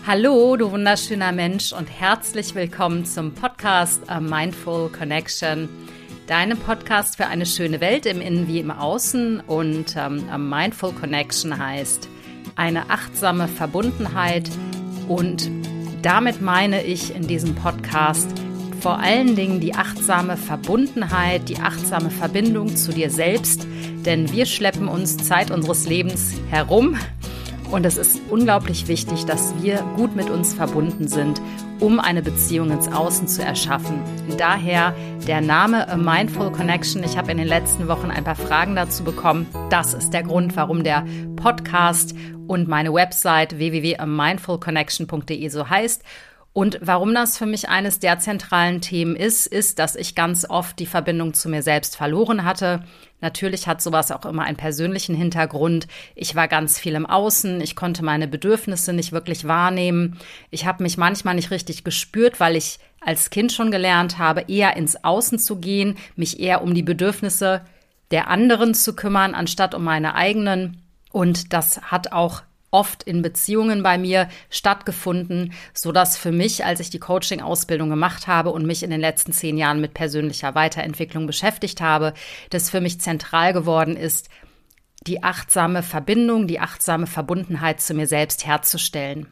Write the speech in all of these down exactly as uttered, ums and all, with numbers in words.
Hallo, du wunderschöner Mensch und herzlich willkommen zum Podcast A Mindful Connection, deinem Podcast für eine schöne Welt im Innen wie im Außen. Und ähm, A Mindful Connection heißt eine achtsame Verbundenheit, und damit meine ich in diesem Podcast vor allen Dingen die achtsame Verbundenheit, die achtsame Verbindung zu dir selbst, denn wir schleppen uns Zeit unseres Lebens herum. Und es ist unglaublich wichtig, dass wir gut mit uns verbunden sind, um eine Beziehung ins Außen zu erschaffen. Daher der Name A Mindful Connection. Ich habe in den letzten Wochen ein paar Fragen dazu bekommen. Das ist der Grund, warum der Podcast und meine Website w w w punkt a mindful connection punkt d e so heißt. Und warum das für mich eines der zentralen Themen ist, ist, dass ich ganz oft die Verbindung zu mir selbst verloren hatte. Natürlich hat sowas auch immer einen persönlichen Hintergrund. Ich war ganz viel im Außen, ich konnte meine Bedürfnisse nicht wirklich wahrnehmen. Ich habe mich manchmal nicht richtig gespürt, weil ich als Kind schon gelernt habe, eher ins Außen zu gehen, mich eher um die Bedürfnisse der anderen zu kümmern, anstatt um meine eigenen. Und das hat auch oft in Beziehungen bei mir stattgefunden, sodass für mich, als ich die Coaching-Ausbildung gemacht habe und mich in den letzten zehn Jahren mit persönlicher Weiterentwicklung beschäftigt habe, das für mich zentral geworden ist, die achtsame Verbindung, die achtsame Verbundenheit zu mir selbst herzustellen.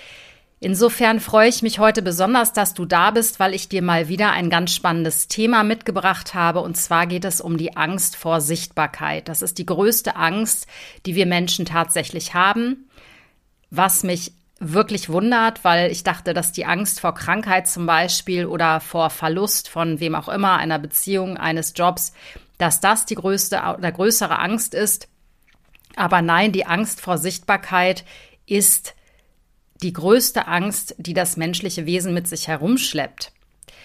Insofern freue ich mich heute besonders, dass du da bist, weil ich dir mal wieder ein ganz spannendes Thema mitgebracht habe. Und zwar geht es um die Angst vor Sichtbarkeit. Das ist die größte Angst, die wir Menschen tatsächlich haben, was mich wirklich wundert, weil ich dachte, dass die Angst vor Krankheit zum Beispiel oder vor Verlust von wem auch immer, einer Beziehung, eines Jobs, dass das die größte oder größere Angst ist. Aber nein, die Angst vor Sichtbarkeit ist die größte Angst, die das menschliche Wesen mit sich herumschleppt.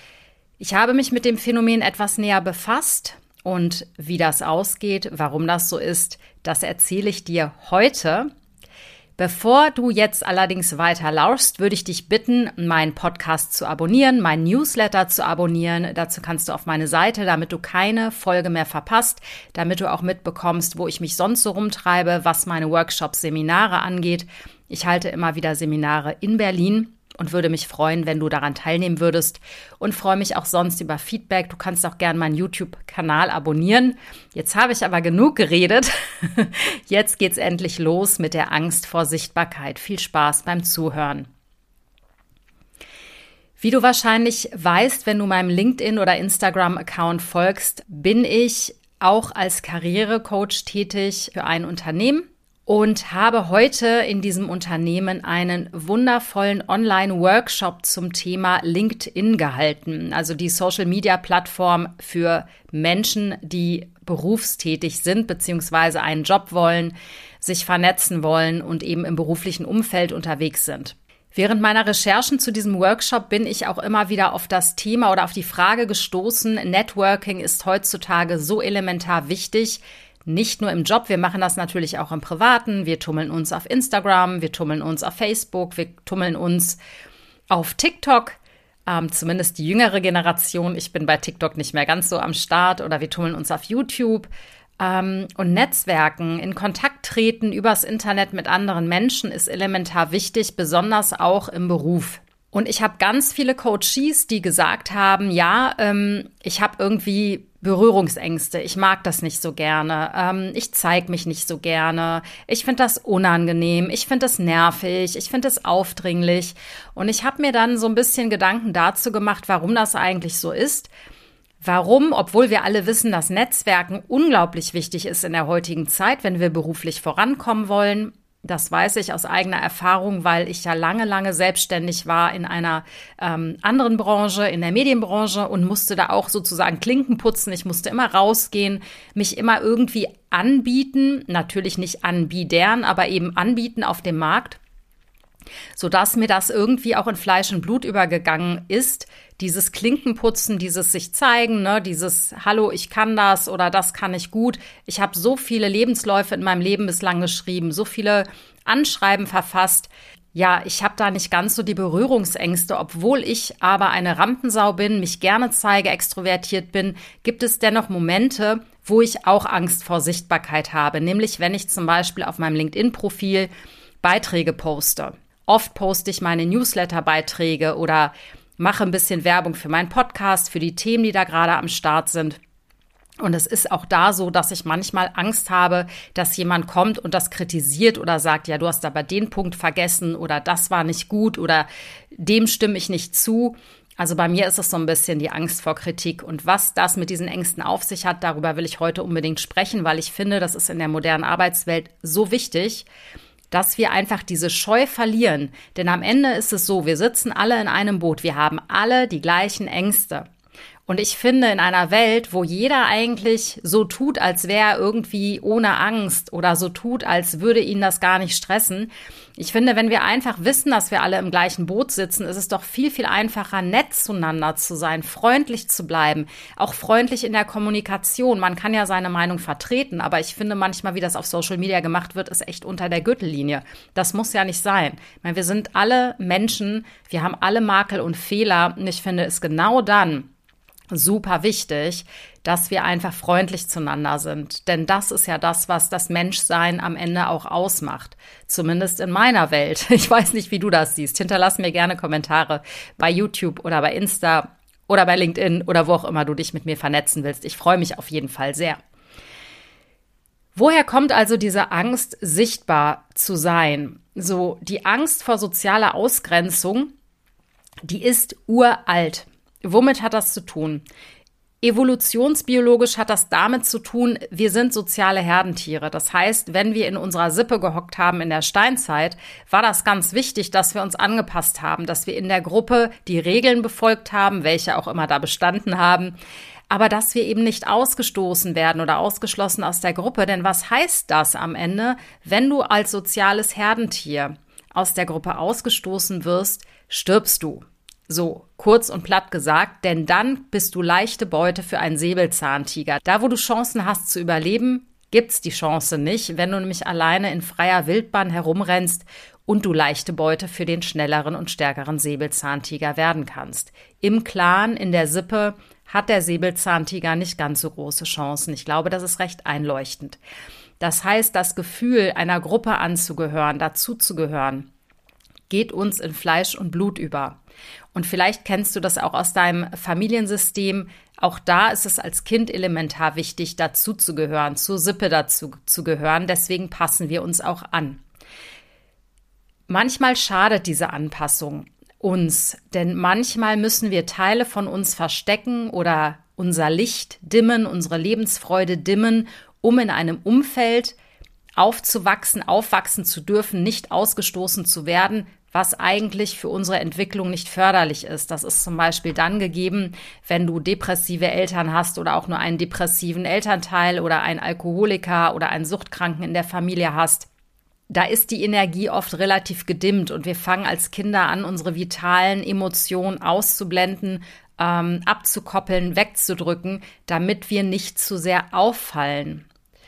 Ich habe mich mit dem Phänomen etwas näher befasst und wie das ausgeht, warum das so ist, das erzähle ich dir heute. Bevor du jetzt allerdings weiter lauschst, würde ich dich bitten, meinen Podcast zu abonnieren, meinen Newsletter zu abonnieren. Dazu kannst du auf meine Seite, damit du keine Folge mehr verpasst, damit du auch mitbekommst, wo ich mich sonst so rumtreibe, was meine Workshops, Seminare angeht. Ich halte immer wieder Seminare in Berlin und würde mich freuen, wenn du daran teilnehmen würdest, und freue mich auch sonst über Feedback. Du kannst auch gerne meinen YouTube-Kanal abonnieren. Jetzt habe ich aber genug geredet. Jetzt geht's endlich los mit der Angst vor Sichtbarkeit. Viel Spaß beim Zuhören. Wie du wahrscheinlich weißt, wenn du meinem LinkedIn- oder Instagram-Account folgst, bin ich auch als Karrierecoach tätig für ein Unternehmen und habe heute in diesem Unternehmen einen wundervollen Online-Workshop zum Thema LinkedIn gehalten, also die Social-Media-Plattform für Menschen, die berufstätig sind bzw. einen Job wollen, sich vernetzen wollen und eben im beruflichen Umfeld unterwegs sind. Während meiner Recherchen zu diesem Workshop bin ich auch immer wieder auf das Thema oder auf die Frage gestoßen, Networking ist heutzutage so elementar wichtig. Nicht nur im Job, wir machen das natürlich auch im Privaten. Wir tummeln uns auf Instagram, wir tummeln uns auf Facebook, wir tummeln uns auf TikTok, ähm, zumindest die jüngere Generation. Ich bin bei TikTok nicht mehr ganz so am Start. Oder wir tummeln uns auf YouTube. Ähm, und Netzwerken, in Kontakt treten übers Internet mit anderen Menschen ist elementar wichtig, besonders auch im Beruf. Und ich habe ganz viele Coaches, die gesagt haben, ja, ähm, ich habe irgendwie Berührungsängste, ich mag das nicht so gerne, ähm, ich zeige mich nicht so gerne, ich finde das unangenehm, ich finde das nervig, ich finde das aufdringlich. Und ich habe mir dann so ein bisschen Gedanken dazu gemacht, warum das eigentlich so ist. Warum, obwohl wir alle wissen, dass Netzwerken unglaublich wichtig ist in der heutigen Zeit, wenn wir beruflich vorankommen wollen. Das weiß ich aus eigener Erfahrung, weil ich ja lange, lange selbstständig war in einer ähm, anderen Branche, in der Medienbranche, und musste da auch sozusagen Klinken putzen. Ich musste immer rausgehen, mich immer irgendwie anbieten, natürlich nicht anbiedern, aber eben anbieten auf dem Markt, sodass mir das irgendwie auch in Fleisch und Blut übergegangen ist. Dieses Klinkenputzen, dieses sich zeigen, ne, dieses Hallo, ich kann das oder das kann ich gut. Ich habe so viele Lebensläufe in meinem Leben bislang geschrieben, so viele Anschreiben verfasst. Ja, ich habe da nicht ganz so die Berührungsängste, obwohl ich aber eine Rampensau bin, mich gerne zeige, extrovertiert bin, gibt es dennoch Momente, wo ich auch Angst vor Sichtbarkeit habe. Nämlich, wenn ich zum Beispiel auf meinem LinkedIn-Profil Beiträge poste. Oft poste ich meine Newsletter-Beiträge oder mache ein bisschen Werbung für meinen Podcast, für die Themen, die da gerade am Start sind. Und es ist auch da so, dass ich manchmal Angst habe, dass jemand kommt und das kritisiert oder sagt, ja, du hast aber den Punkt vergessen oder das war nicht gut oder dem stimme ich nicht zu. Also bei mir ist es so ein bisschen die Angst vor Kritik. Und was das mit diesen Ängsten auf sich hat, darüber will ich heute unbedingt sprechen, weil ich finde, das ist in der modernen Arbeitswelt so wichtig, dass wir einfach diese Scheu verlieren. Denn am Ende ist es so, wir sitzen alle in einem Boot, wir haben alle die gleichen Ängste. Und ich finde, in einer Welt, wo jeder eigentlich so tut, als wäre er irgendwie ohne Angst oder so tut, als würde ihn das gar nicht stressen. Ich finde, wenn wir einfach wissen, dass wir alle im gleichen Boot sitzen, ist es doch viel, viel einfacher, nett zueinander zu sein, freundlich zu bleiben, auch freundlich in der Kommunikation. Man kann ja seine Meinung vertreten, aber ich finde manchmal, wie das auf Social Media gemacht wird, ist echt unter der Gürtellinie. Das muss ja nicht sein. Ich meine, wir sind alle Menschen, wir haben alle Makel und Fehler und ich finde es genau dann super wichtig, dass wir einfach freundlich zueinander sind. Denn das ist ja das, was das Menschsein am Ende auch ausmacht. Zumindest in meiner Welt. Ich weiß nicht, wie du das siehst. Hinterlass mir gerne Kommentare bei YouTube oder bei Insta oder bei LinkedIn oder wo auch immer du dich mit mir vernetzen willst. Ich freue mich auf jeden Fall sehr. Woher kommt also diese Angst, sichtbar zu sein? So, die Angst vor sozialer Ausgrenzung, die ist uralt. Womit hat das zu tun? Evolutionsbiologisch hat das damit zu tun, wir sind soziale Herdentiere. Das heißt, wenn wir in unserer Sippe gehockt haben in der Steinzeit, war das ganz wichtig, dass wir uns angepasst haben, dass wir in der Gruppe die Regeln befolgt haben, welche auch immer da bestanden haben, aber dass wir eben nicht ausgestoßen werden oder ausgeschlossen aus der Gruppe. Denn was heißt das am Ende, wenn du als soziales Herdentier aus der Gruppe ausgestoßen wirst, stirbst du. So, kurz und platt gesagt, denn dann bist du leichte Beute für einen Säbelzahntiger. Da, wo du Chancen hast zu überleben, gibt's die Chance nicht, wenn du nämlich alleine in freier Wildbahn herumrennst und du leichte Beute für den schnelleren und stärkeren Säbelzahntiger werden kannst. Im Clan, in der Sippe, hat der Säbelzahntiger nicht ganz so große Chancen. Ich glaube, das ist recht einleuchtend. Das heißt, das Gefühl, einer Gruppe anzugehören, dazuzugehören, geht uns in Fleisch und Blut über. Und vielleicht kennst du das auch aus deinem Familiensystem. Auch da ist es als Kind elementar wichtig, dazu zu gehören, zur Sippe dazu zu gehören. Deswegen passen wir uns auch an. Manchmal schadet diese Anpassung uns, denn manchmal müssen wir Teile von uns verstecken oder unser Licht dimmen, unsere Lebensfreude dimmen, um in einem Umfeld aufzuwachsen, aufwachsen zu dürfen, nicht ausgestoßen zu werden, was eigentlich für unsere Entwicklung nicht förderlich ist. Das ist zum Beispiel dann gegeben, wenn du depressive Eltern hast oder auch nur einen depressiven Elternteil oder einen Alkoholiker oder einen Suchtkranken in der Familie hast. Da ist die Energie oft relativ gedimmt und wir fangen als Kinder an, unsere vitalen Emotionen auszublenden, ähm, abzukoppeln, wegzudrücken, damit wir nicht zu sehr auffallen.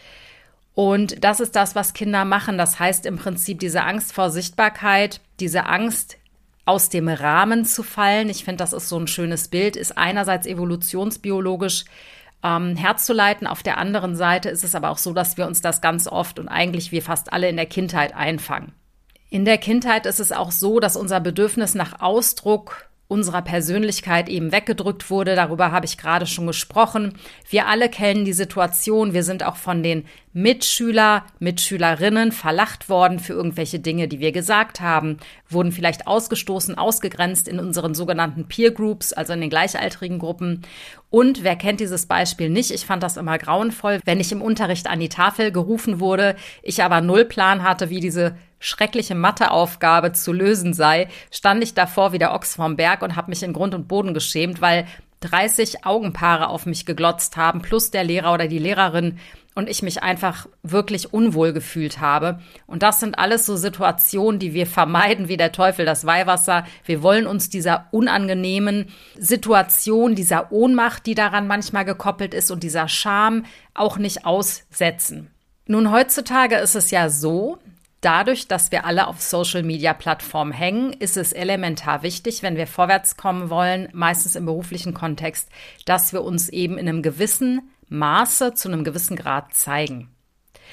Und das ist das, was Kinder machen. Das heißt im Prinzip diese Angst vor Sichtbarkeit, diese Angst aus dem Rahmen zu fallen. Ich finde, das ist so ein schönes Bild, ist einerseits evolutionsbiologisch ähm, herzuleiten. Auf der anderen Seite ist es aber auch so, dass wir uns das ganz oft und eigentlich wir fast alle in der Kindheit einfangen. In der Kindheit ist es auch so, dass unser Bedürfnis nach Ausdruck unserer Persönlichkeit eben weggedrückt wurde. Darüber habe ich gerade schon gesprochen. Wir alle kennen die Situation. Wir sind auch von den Mitschüler, Mitschülerinnen verlacht worden für irgendwelche Dinge, die wir gesagt haben, wurden vielleicht ausgestoßen, ausgegrenzt in unseren sogenannten Peer Groups, also in den gleichaltrigen Gruppen. Und wer kennt dieses Beispiel nicht? Ich fand das immer grauenvoll, wenn ich im Unterricht an die Tafel gerufen wurde, ich aber null Plan hatte, wie diese schreckliche Matheaufgabe zu lösen sei, stand ich davor wie der Ochs vorm Berg und habe mich in Grund und Boden geschämt, weil dreißig Augenpaare auf mich geglotzt haben, plus der Lehrer oder die Lehrerin und ich mich einfach wirklich unwohl gefühlt habe. Und das sind alles so Situationen, die wir vermeiden, wie der Teufel das Weihwasser. Wir wollen uns dieser unangenehmen Situation, dieser Ohnmacht, die daran manchmal gekoppelt ist und dieser Scham auch nicht aussetzen. Nun, heutzutage ist es ja so, dadurch, dass wir alle auf Social-Media-Plattformen hängen, ist es elementar wichtig, wenn wir vorwärts kommen wollen, meistens im beruflichen Kontext, dass wir uns eben in einem gewissen Maße, zu einem gewissen Grad zeigen.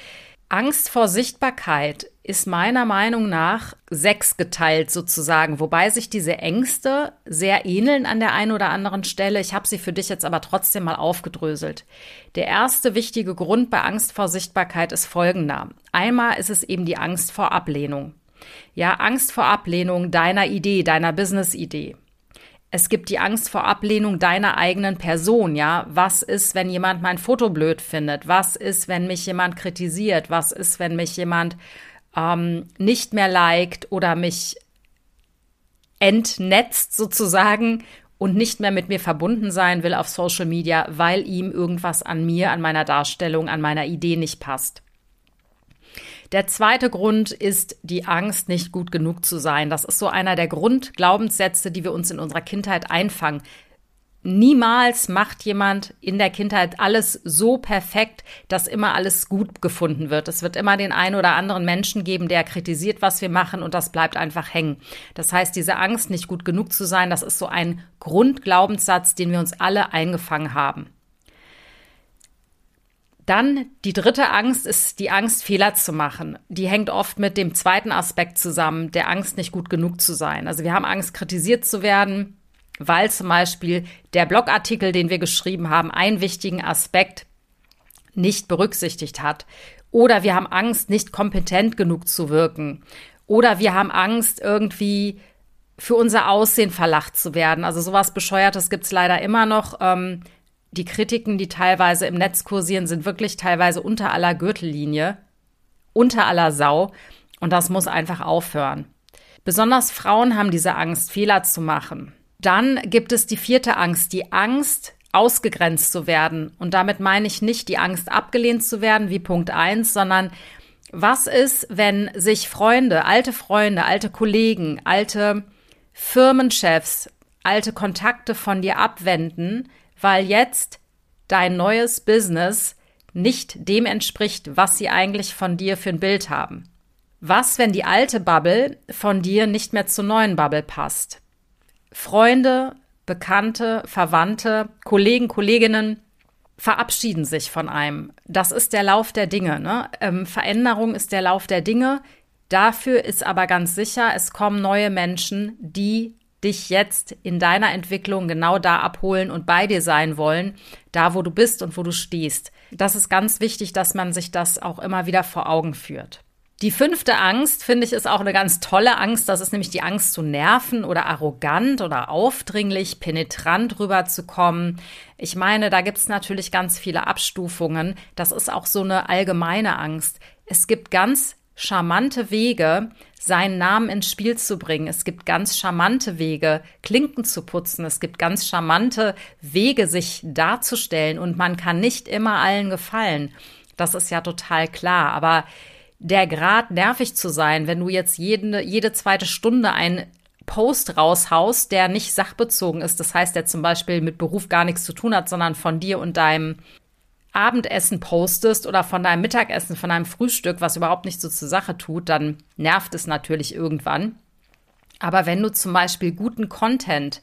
Angst vor Sichtbarkeit ist meiner Meinung nach sechsgeteilt sozusagen, wobei sich diese Ängste sehr ähneln an der einen oder anderen Stelle. Ich habe sie für dich jetzt aber trotzdem mal aufgedröselt. Der erste wichtige Grund bei Angst vor Sichtbarkeit ist folgender. Einmal ist es eben die Angst vor Ablehnung. Ja, Angst vor Ablehnung deiner Idee, deiner Business-Idee. Es gibt die Angst vor Ablehnung deiner eigenen Person, ja. Was ist, wenn jemand mein Foto blöd findet? Was ist, wenn mich jemand kritisiert? Was ist, wenn mich jemand ähm, nicht mehr liked oder mich entnetzt sozusagen und nicht mehr mit mir verbunden sein will auf Social Media, weil ihm irgendwas an mir, an meiner Darstellung, an meiner Idee nicht passt? Der zweite Grund ist die Angst, nicht gut genug zu sein. Das ist so einer der Grundglaubenssätze, die wir uns in unserer Kindheit einfangen. Niemals macht jemand in der Kindheit alles so perfekt, dass immer alles gut gefunden wird. Es wird immer den einen oder anderen Menschen geben, der kritisiert, was wir machen, und das bleibt einfach hängen. Das heißt, diese Angst, nicht gut genug zu sein, das ist so ein Grundglaubenssatz, den wir uns alle eingefangen haben. Dann die dritte Angst ist die Angst, Fehler zu machen. Die hängt oft mit dem zweiten Aspekt zusammen, der Angst, nicht gut genug zu sein. Also wir haben Angst, kritisiert zu werden, weil zum Beispiel der Blogartikel, den wir geschrieben haben, einen wichtigen Aspekt nicht berücksichtigt hat. Oder wir haben Angst, nicht kompetent genug zu wirken. Oder wir haben Angst, irgendwie für unser Aussehen verlacht zu werden. Also sowas Bescheuertes gibt's leider immer noch. Ähm, Die Kritiken, die teilweise im Netz kursieren, sind wirklich teilweise unter aller Gürtellinie, unter aller Sau. Und das muss einfach aufhören. Besonders Frauen haben diese Angst, Fehler zu machen. Dann gibt es die vierte Angst, die Angst, ausgegrenzt zu werden. Und damit meine ich nicht die Angst, abgelehnt zu werden, wie Punkt eins, sondern was ist, wenn sich Freunde, alte Freunde, alte Kollegen, alte Firmenchefs, alte Kontakte von dir abwenden, weil jetzt dein neues Business nicht dem entspricht, was sie eigentlich von dir für ein Bild haben? Was, wenn die alte Bubble von dir nicht mehr zur neuen Bubble passt? Freunde, Bekannte, Verwandte, Kollegen, Kolleginnen verabschieden sich von einem. Das ist der Lauf der Dinge, ne? Ähm, Veränderung ist der Lauf der Dinge. Dafür ist aber ganz sicher, es kommen neue Menschen, die dich jetzt in deiner Entwicklung genau da abholen und bei dir sein wollen, da wo du bist und wo du stehst. Das ist ganz wichtig, dass man sich das auch immer wieder vor Augen führt. Die fünfte Angst, finde ich, ist auch eine ganz tolle Angst. Das ist nämlich die Angst zu nerven oder arrogant oder aufdringlich, penetrant rüberzukommen. Ich meine, da gibt es natürlich ganz viele Abstufungen. Das ist auch so eine allgemeine Angst. Es gibt ganz charmante Wege, seinen Namen ins Spiel zu bringen. Es gibt ganz charmante Wege, Klinken zu putzen. Es gibt ganz charmante Wege, sich darzustellen. Und man kann nicht immer allen gefallen. Das ist ja total klar. Aber der Grad, nervig zu sein, wenn du jetzt jede, jede zweite Stunde einen Post raushaust, der nicht sachbezogen ist, das heißt, der zum Beispiel mit Beruf gar nichts zu tun hat, sondern von dir und deinem Abendessen postest oder von deinem Mittagessen, von deinem Frühstück, was überhaupt nicht so zur Sache tut, dann nervt es natürlich irgendwann. Aber wenn du zum Beispiel guten Content,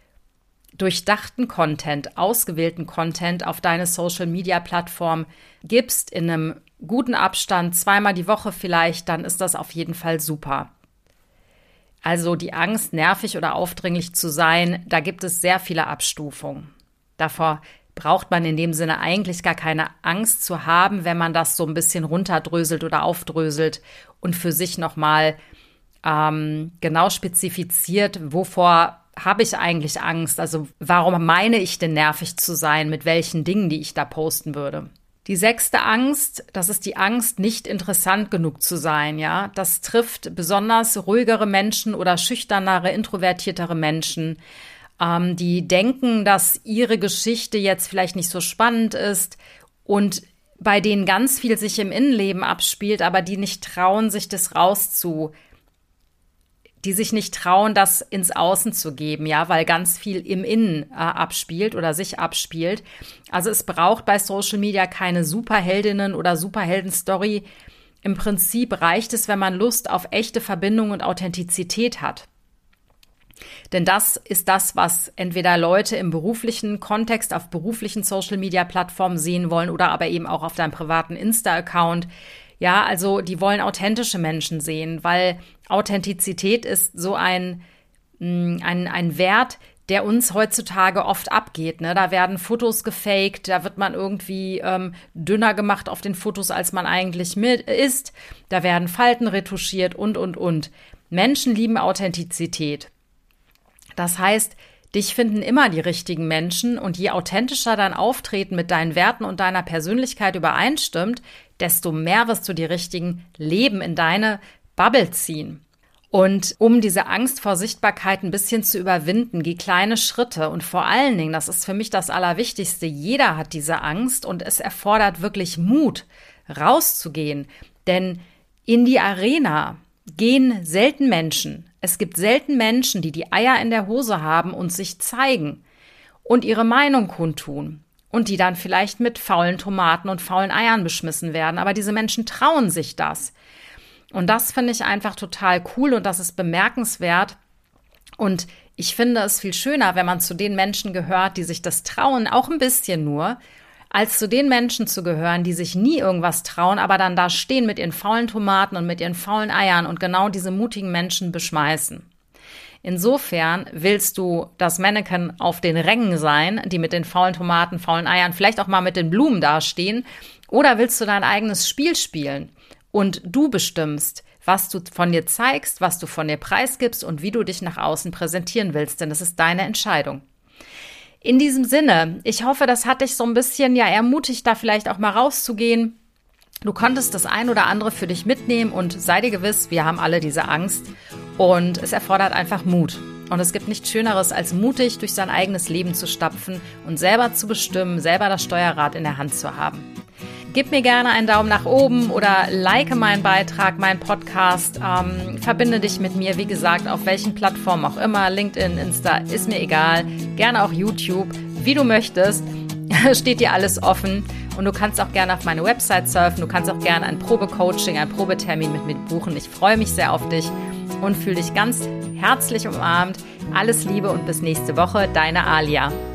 durchdachten Content, ausgewählten Content auf deine Social-Media-Plattform gibst, in einem guten Abstand, zweimal die Woche vielleicht, dann ist das auf jeden Fall super. Also die Angst, nervig oder aufdringlich zu sein, da gibt es sehr viele Abstufungen. Davor braucht man in dem Sinne eigentlich gar keine Angst zu haben, wenn man das so ein bisschen runterdröselt oder aufdröselt und für sich nochmal ähm, genau spezifiziert, wovor habe ich eigentlich Angst? Also warum meine ich denn nervig zu sein, mit welchen Dingen, die ich da posten würde? Die sechste Angst, das ist die Angst, nicht interessant genug zu sein, ja. Das trifft besonders ruhigere Menschen oder schüchternere, introvertiertere Menschen, ähm, die denken, dass ihre Geschichte jetzt vielleicht nicht so spannend ist und bei denen ganz viel sich im Innenleben abspielt, aber die nicht trauen, sich das rauszu die sich nicht trauen, das ins Außen zu geben, ja, weil ganz viel im Innen äh, abspielt oder sich abspielt. Also es braucht bei Social Media keine Superheldinnen oder Superhelden-Story. Im Prinzip reicht es, wenn man Lust auf echte Verbindung und Authentizität hat. Denn das ist das, was entweder Leute im beruflichen Kontext auf beruflichen Social-Media-Plattformen sehen wollen oder aber eben auch auf deinem privaten Insta-Account. Ja, also die wollen authentische Menschen sehen, weil Authentizität ist so ein, ein, ein Wert, der uns heutzutage oft abgeht. Ne? Da werden Fotos gefaked, da wird man irgendwie ähm, dünner gemacht auf den Fotos, als man eigentlich mit ist. Da werden Falten retuschiert und, und, und. Menschen lieben Authentizität. Das heißt, dich finden immer die richtigen Menschen und je authentischer dein Auftreten mit deinen Werten und deiner Persönlichkeit übereinstimmt, desto mehr wirst du die richtigen Leben in deine Bubble ziehen. Und um diese Angst vor Sichtbarkeit ein bisschen zu überwinden, geh kleine Schritte und vor allen Dingen, das ist für mich das Allerwichtigste, jeder hat diese Angst und es erfordert wirklich Mut, rauszugehen. Denn in die Arena gehen selten Menschen. Es gibt selten Menschen, die die Eier in der Hose haben und sich zeigen und ihre Meinung kundtun und die dann vielleicht mit faulen Tomaten und faulen Eiern beschmissen werden. Aber diese Menschen trauen sich das. Und das finde ich einfach total cool und das ist bemerkenswert. Und ich finde es viel schöner, wenn man zu den Menschen gehört, die sich das trauen, auch ein bisschen nur, als zu den Menschen zu gehören, die sich nie irgendwas trauen, aber dann da stehen mit ihren faulen Tomaten und mit ihren faulen Eiern und genau diese mutigen Menschen beschmeißen. Insofern willst du das Mannequin auf den Rängen sein, die mit den faulen Tomaten, faulen Eiern, vielleicht auch mal mit den Blumen dastehen, oder willst du dein eigenes Spiel spielen? Und du bestimmst, was du von dir zeigst, was du von dir preisgibst und wie du dich nach außen präsentieren willst, denn das ist deine Entscheidung. In diesem Sinne, ich hoffe, das hat dich so ein bisschen ja ermutigt, da vielleicht auch mal rauszugehen. Du konntest das ein oder andere für dich mitnehmen und sei dir gewiss, wir haben alle diese Angst und es erfordert einfach Mut. Und es gibt nichts Schöneres, als mutig durch sein eigenes Leben zu stapfen und selber zu bestimmen, selber das Steuerrad in der Hand zu haben. Gib mir gerne einen Daumen nach oben oder like meinen Beitrag, meinen Podcast. Ähm, verbinde dich mit mir, wie gesagt, auf welchen Plattformen auch immer. LinkedIn, Insta, ist mir egal. Gerne auch YouTube, wie du möchtest. Steht dir alles offen. Und du kannst auch gerne auf meine Website surfen. Du kannst auch gerne ein Probecoaching, ein Probetermin mit mir buchen. Ich freue mich sehr auf dich und fühle dich ganz herzlich umarmt. Alles Liebe und bis nächste Woche. Deine Alia.